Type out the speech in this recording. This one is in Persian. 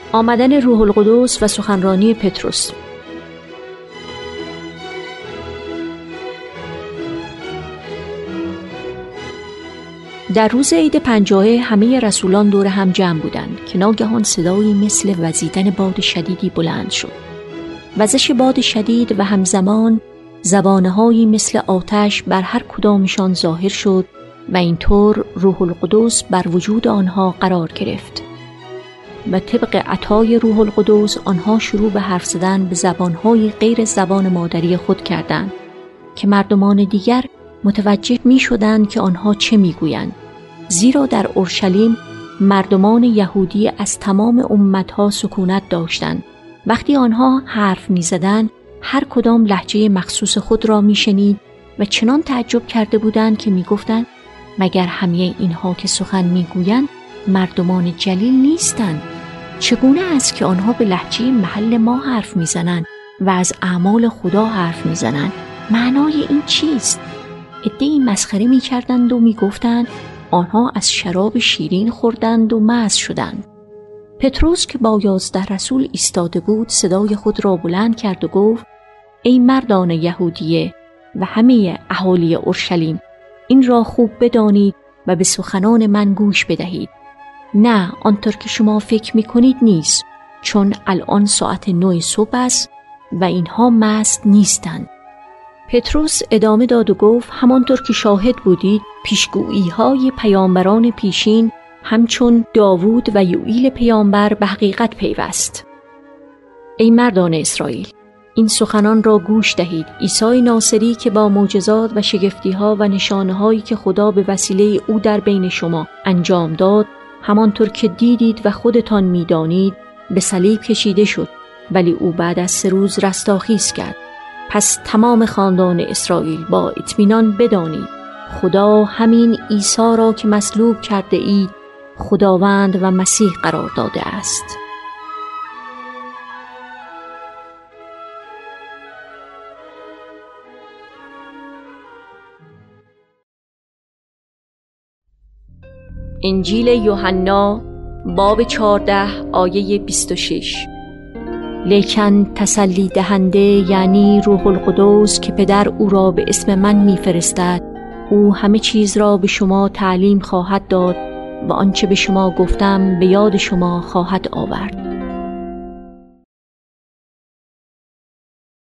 آمدن روح القدس و سخنرانی پتروس. در روز عید پنجاه همه رسولان دور هم جمع بودند که ناگهان صدایی مثل وزیدن باد شدیدی بلند شد. وزش باد شدید و همزمان زبانهایی مثل آتش بر هر کدامشان ظاهر شد و اینطور روح القدس بر وجود آنها قرار گرفت. و طبق عطای روح القدس آنها شروع به حرف زدن به زبانهای غیر زبان مادری خود کردند که مردمان دیگر متوجه می شدند که آنها چه می گویند. زیرا در اورشلیم مردمان یهودی از تمام امتها سکونت داشتند. وقتی آنها حرف می زدند هر کدام لهجه مخصوص خود را می شنید و چنان تعجب کرده بودند که می گفتند مگر همه اینها که سخن می گویند مردمان جلیل نیستند؟ چگونه است که آنها به لهجه محل ما حرف می زنند و از اعمال خدا حرف می زنند؟ معنای این چیست؟ عده‌ای مسخره می کردند و می گفتند آنها از شراب شیرین خوردند و مست شدند. پتروس که با 11 رسول ایستاده بود صدای خود را بلند کرد و گفت ای مردان یهودیه و همه اهالی اورشلیم، این را خوب بدانید و به سخنان من گوش بدهید. نه آنطور که شما فکر می‌کنید نیست، چون الان ساعت 9 صبح است و اینها مست نیستند. پتروس ادامه داد و گفت همانطور که شاهد بودید پیشگویی‌های پیامبران پیشین همچون داوود و یوئیل پیامبر به حقیقت پیوست. ای مردان اسرائیل، این سخنان را گوش دهید. عیسی ناصری که با معجزات و شگفتی‌ها و نشانه‌هایی که خدا به وسیله او در بین شما انجام داد، همانطور که دیدید و خودتان می‌دانید، به صلیب کشیده شد، ولی او بعد از 3 روز رستاخیز کرد. پس تمام خاندان اسرائیل با اطمینان بدانید خدا همین عیسی را که مصلوب کرده اید خداوند و مسیح قرار داده است. انجیل یوحنا باب 14 آیه 26. لیکن تسلی دهنده یعنی روح القدس که پدر او را به اسم من میفرستد، او همه چیز را به شما تعلیم خواهد داد و آنچه به شما گفتم به یاد شما خواهد آورد.